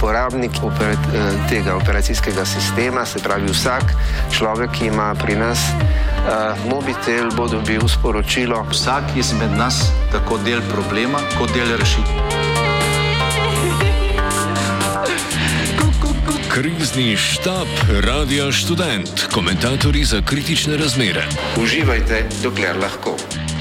uporabnik tega operacijskega sistema, se pravi vsak človek, ki ima pri nas mobitel, bo dobil sporočilo. Vsak izmed nas tako del problema, kot del rešitve. Krizni štab Radia Študent. Komentatorji za kritične razmere. Uživajte, dokler lahko.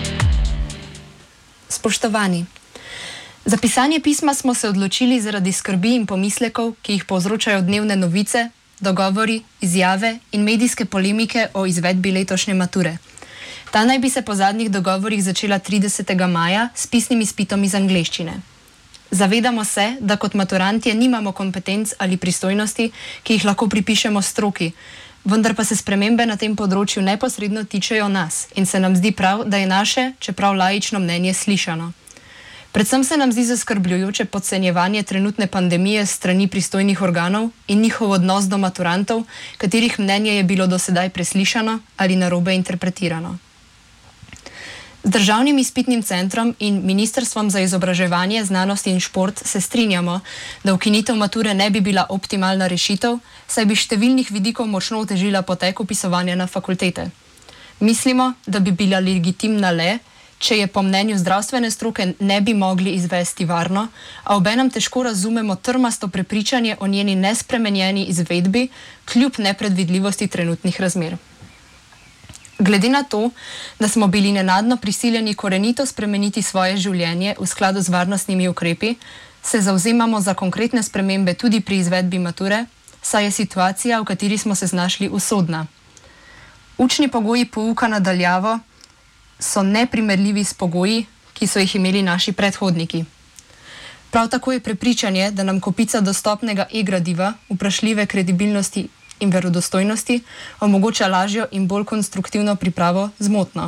Spoštovani, za pisanje pisma smo se odločili zaradi skrbi in pomislekov, ki jih povzročajo dnevne novice, dogovori, izjave in medijske polemike o izvedbi letošnje mature. Ta naj bi se po zadnjih dogovorih začela 30. maja s pisnim izpitom iz angleščine. Zavedamo se, da kot maturantje nimamo kompetenc ali pristojnosti, ki jih lahko pripišemo stroki, vendar pa se spremembe na tem področju neposredno tičejo nas in se nam zdi prav, da je naše, čeprav laično mnenje slišano. Predvsem se nam zdi zaskrbljujoče podcenjevanje trenutne pandemije s strani pristojnih organov in njihov odnos do maturantov, katerih mnenje je bilo do sedaj preslišano ali narobe interpretirano. Z Državnim izpitnim centrom in Ministrstvom za izobraževanje, znanost in šport se strinjamo, da ukinitev mature ne bi bila optimalna rešitev, saj bi številnih vidikov močno otežila potek vpisovanja na fakultete. Mislimo, da bi bila legitimna le, če je po mnenju zdravstvene stroke ne bi mogli izvesti varno, a obenem težko razumemo trmasto prepričanje o njeni nespremenjeni izvedbi, kljub nepredvidljivosti trenutnih razmer. Glede na to, da smo bili nenadno prisiljeni korenito spremeniti svoje življenje v skladu z varnostnimi ukrepi, se zavzemamo za konkretne spremembe tudi pri izvedbi mature, saj je situacija, v kateri smo se znašli, usodna. Učni pogoji pouka na daljavo so neprimerljivi s pogoji, ki so jih imeli naši predhodniki. Prav tako je prepričanje, da nam kopica dostopnega e-gradiva, vprašljive kredibilnosti in verodostojnosti omogoča lažjo in bolj konstruktivno pripravo, zmotno.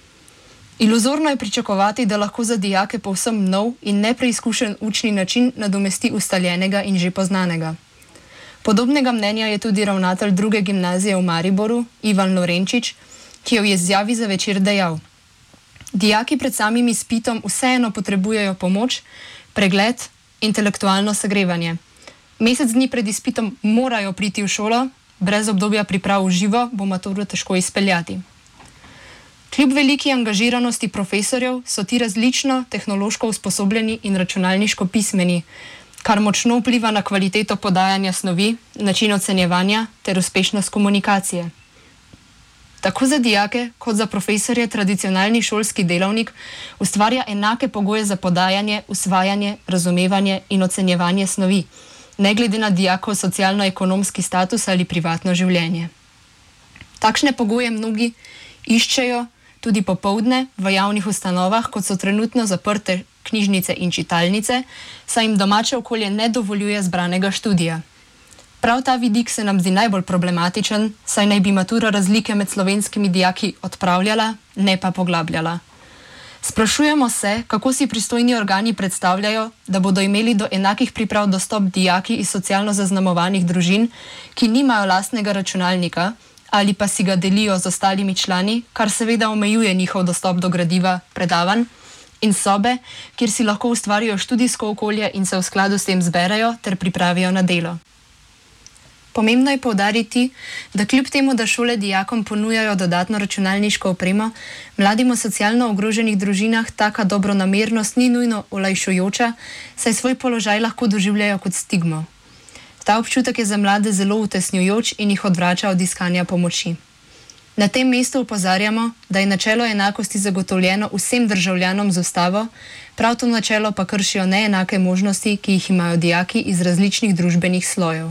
Iluzorno je pričakovati, da lahko za dijake povsem nov in nepreizkušen učni način nadomesti ustaljenega in že poznanega. Podobnega mnenja je tudi ravnatelj druge gimnazije v Mariboru, Ivan Lorenčič, ki je v izjavi za Večer dejal: dijaki pred samim izpitom vseeno potrebujejo pomoč, pregled, intelektualno segrevanje. Mesec dni pred izpitom morajo priti v šolo, brez obdobja priprav v živo bo maturo težko izpeljati. Kljub veliki angažiranosti profesorjev so ti različno tehnološko usposobljeni in računalniško pismeni, kar močno vpliva na kvaliteto podajanja snovi, način ocenjevanja ter uspešnost komunikacije. Tako za dijake kot za profesorje tradicionalni šolski delavnik ustvarja enake pogoje za podajanje, usvajanje, razumevanje in ocenjevanje snovi, ne glede na dijakov socialno-ekonomski status ali privatno življenje. Takšne pogoje mnogi iščejo tudi popoldne v javnih ustanovah, kot so trenutno zaprte knjižnice in čitalnice, saj jim domače okolje ne dovoljuje zbranega študija. Prav ta vidik se nam zdi najbolj problematičen, saj naj bi matura razlike med slovenskimi dijaki odpravljala, ne pa poglabljala. Sprašujemo se, kako si pristojni organi predstavljajo, da bodo imeli do enakih priprav dostop dijaki iz socialno zaznamovanih družin, ki nimajo lastnega računalnika ali pa si ga delijo z ostalimi člani, kar seveda omejuje njihov dostop do gradiva, predavanj in sobe, kjer si lahko ustvarijo študijsko okolje in se v skladu s tem zberejo ter pripravijo na delo. Pomembno je poudariti, da kljub temu, da šole dijakom ponujajo dodatno računalniško opremo, mladim v socialno ogroženih družinah taka dobronamernost ni nujno olajšujoča, saj svoj položaj lahko doživljajo kot stigmo. Ta občutek je za mlade zelo utesnjujoč in jih odvrača od iskanja pomoči. Na tem mestu opozarjamo, da je načelo enakosti zagotovljeno vsem državljanom z ustavo, prav to načelo pa kršijo neenake možnosti, ki jih imajo dijaki iz različnih družbenih slojev.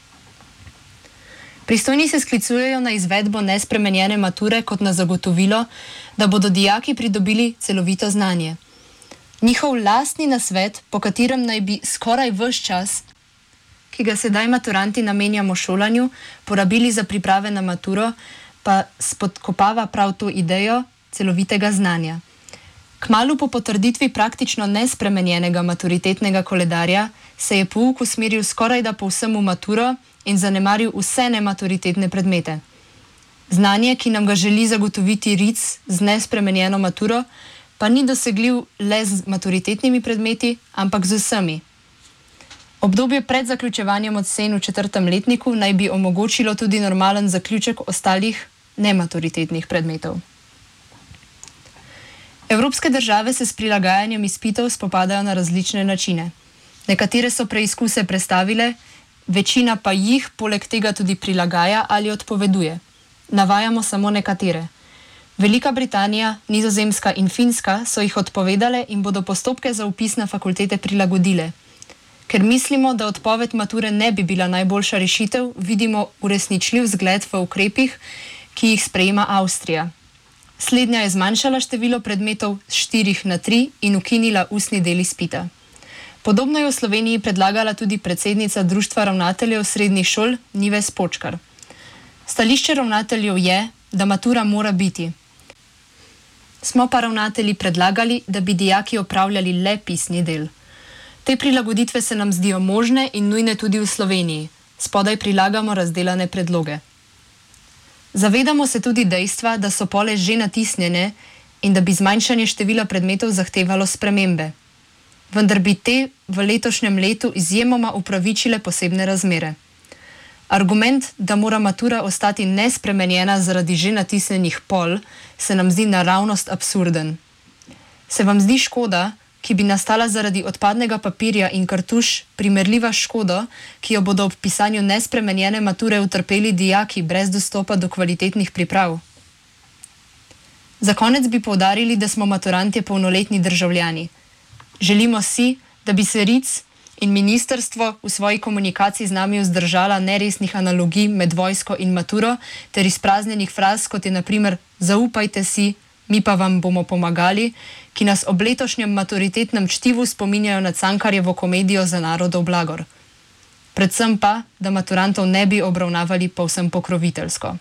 Pristojni se sklicujejo na izvedbo nespremenjene mature kot na zagotovilo, da bodo dijaki pridobili celovito znanje. Njihov lastni nasvet, po katerem naj bi skoraj ves čas, ki ga sedaj maturanti namenjamo šolanju, porabili za priprave na maturo, pa spodkopava prav to idejo celovitega znanja. Kmalu po potrditvi praktično nespremenjenega maturitetnega koledarja se je pouk usmeril skorajda povsem v maturo in zanemaril vse nematuritetne predmete. Znanje, ki nam ga želi zagotoviti RIC z nespremenjeno maturo, pa ni dosegljiv le z maturitetnimi predmeti, ampak z vsemi. Obdobje pred zaključevanjem ocen v 4. letniku naj bi omogočilo tudi normalen zaključek ostalih nematuritetnih predmetov. Evropske države se s prilagajanjem izpitov spopadajo na različne načine. Nekatere so preizkuse prestavile, večina pa jih poleg tega tudi prilagaja ali odpoveduje. Navajamo samo nekatere. Velika Britanija, Nizozemska in Finska so jih odpovedale in bodo postopke za vpis na fakultete prilagodile. Ker mislimo, da odpoved mature ne bi bila najboljša rešitev, vidimo uresničljiv zgled v ukrepih, ki jih sprejema Avstrija. Slednja je zmanjšala število predmetov z 4 na 3 in ukinila ustni del izpita. Podobno je v Sloveniji predlagala tudi predsednica Društva ravnateljev srednjih šol Nives Počkar. Stališče ravnateljev je, da matura mora biti. Smo pa ravnatelji predlagali, da bi dijaki opravljali le pisni del. Te prilagoditve se nam zdijo možne in nujne tudi v Sloveniji. Spodaj prilagamo razdelane predloge. Zavedamo se tudi dejstva, da so pole že natisnjene in da bi zmanjšanje števila predmetov zahtevalo spremembe. Vendar bi te v letošnjem letu izjemoma upravičile posebne razmere. Argument, da mora matura ostati nespremenjena zaradi že natisnjenih pol, se nam zdi naravnost absurden. Se vam zdi škoda, ki bi nastala zaradi odpadnega papirja in kartuš, primerljiva škodo, ki jo bodo ob pisanju nespremenjene mature utrpeli dijaki brez dostopa do kvalitetnih priprav? Za konec bi poudarili, da smo maturantje polnoletni državljani. Želimo si, da bi se RIC in ministrstvo v svoji komunikaciji z nami vzdržala neresnih analogij med vojsko in maturo ter izpraznjenih fraz, kot je na primer zaupajte si, mi pa vam bomo pomagali, ki nas ob letošnjem maturitetnem čtivu spominjajo na Cankarjevo komedijo Za narodov blagor. Predvsem pa, da maturantov ne bi obravnavali povsem pokroviteljsko.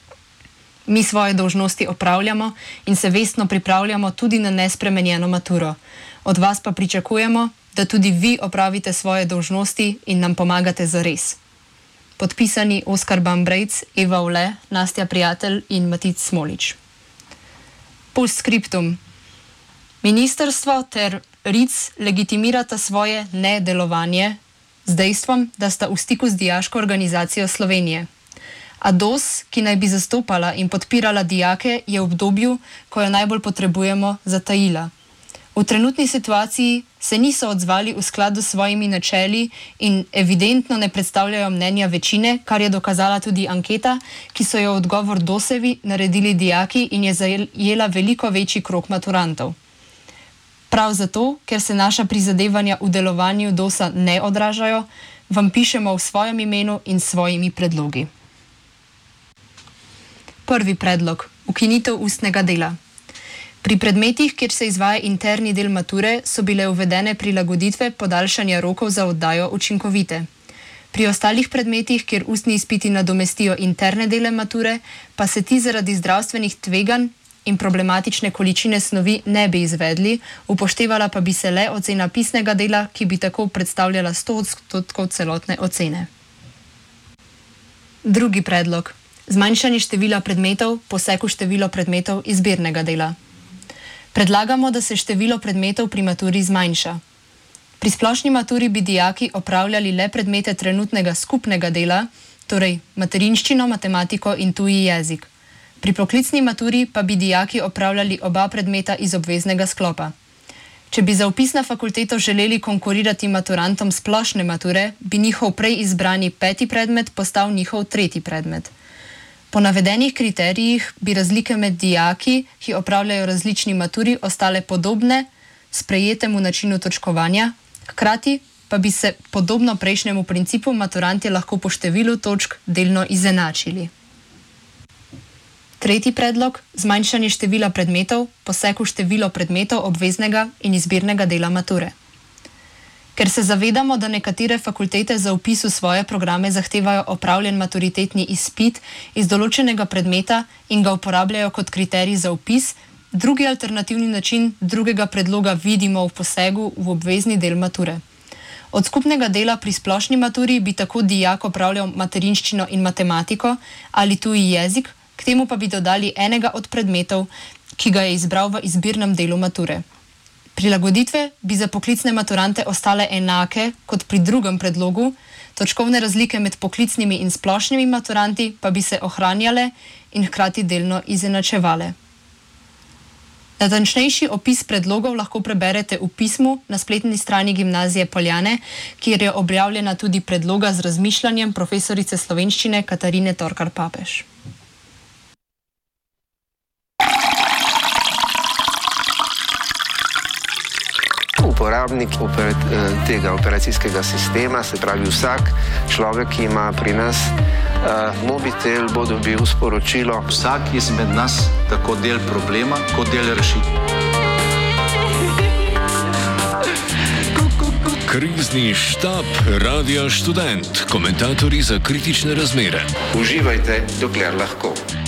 Mi svoje dolžnosti opravljamo in se vestno pripravljamo tudi na nespremenjeno maturo. Od vas pa pričakujemo, da tudi vi opravite svoje dolžnosti in nam pomagate zares. Podpisani Oskar Bambrejc, Eva Ole, Nastja Prijatelj in Matic Smolič. Postscriptum. Ministrstvo ter RIC legitimirata svoje nedelovanje z dejstvom, da sta v stiku z Dijaško organizacijo Slovenije. A DOS, ki naj bi zastopala in podpirala dijake, je v obdobju, ko jo najbolj potrebujemo, zatajila. V trenutni situaciji se niso odzvali v skladu s svojimi načeli in evidentno ne predstavljajo mnenja večine, kar je dokazala tudi anketa, ki so jo odgovor DOS-evi naredili dijaki in je zajela veliko večji krog maturantov. Prav zato, ker se naša prizadevanja v delovanju DOS-a ne odražajo, vam pišemo v svojem imenu in svojimi predlogi. Prvi predlog. Ukinitev ustnega dela. Pri predmetih, kjer se izvaja interni del mature, so bile uvedene prilagoditve podaljšanja rokov za oddajo učinkovite. Pri ostalih predmetih, kjer ustni izpiti nadomestijo interne dele mature, pa se ti zaradi zdravstvenih tveganj in problematične količine snovi ne bi izvedli, upoštevala pa bi se le ocena pisnega dela, ki bi tako predstavljala 100% celotne ocene. Drugi predlog. Zmanjšanje števila predmetov, poseg v število predmetov izbirnega dela. Predlagamo, da se število predmetov pri maturi zmanjša. Pri splošni maturi bi dijaki opravljali le predmete trenutnega skupnega dela, torej materinščino, matematiko in tuji jezik. Pri poklicni maturi pa bi dijaki opravljali oba predmeta iz obveznega sklopa. Če bi za vpis na fakulteto želeli konkurirati maturantom splošne mature, bi njihov prej izbrani 5. predmet postal njihov 3. predmet. Po navedenih kriterijih bi razlike med dijaki, ki opravljajo različni maturi, ostale podobne sprejetemu načinu točkovanja, hkrati pa bi se podobno prejšnjemu principu maturantje lahko po številu točk delno izenačili. Tretji predlog. Zmanjšanje števila predmetov, poseg v število predmetov obveznega in izbirnega dela mature. Ker se zavedamo, da nekatere fakultete za vpis v svoje programe zahtevajo opravljen maturitetni izpit iz določenega predmeta in ga uporabljajo kot kriterij za vpis, drugi alternativni način drugega predloga vidimo v posegu v obvezni del mature. Od skupnega dela pri splošni maturi bi tako dijak opravljal materinščino in matematiko ali tuji jezik, k temu pa bi dodali enega od predmetov, ki ga je izbral v izbirnem delu mature. Prilagoditve bi za poklicne maturante ostale enake kot pri drugem predlogu, točkovne razlike med poklicnimi in splošnimi maturanti pa bi se ohranjale in hkrati delno izenačevale. Natančnejši opis predlogov lahko preberete v pismu na spletni strani Gimnazije Poljane, kjer je objavljena tudi predloga z razmišljanjem profesorice slovenščine Katarine Torkar-Papež. Uporabnik tega operacijskega sistema, se pravi vsak človek, ki ima pri nas mobitel, bo dobil sporočilo. Vsak izmed nas tako del problema, kot del rešitve. Krizni štab Radia Študent, komentatorji za kritične razmere. Uživajte, dokler lahko.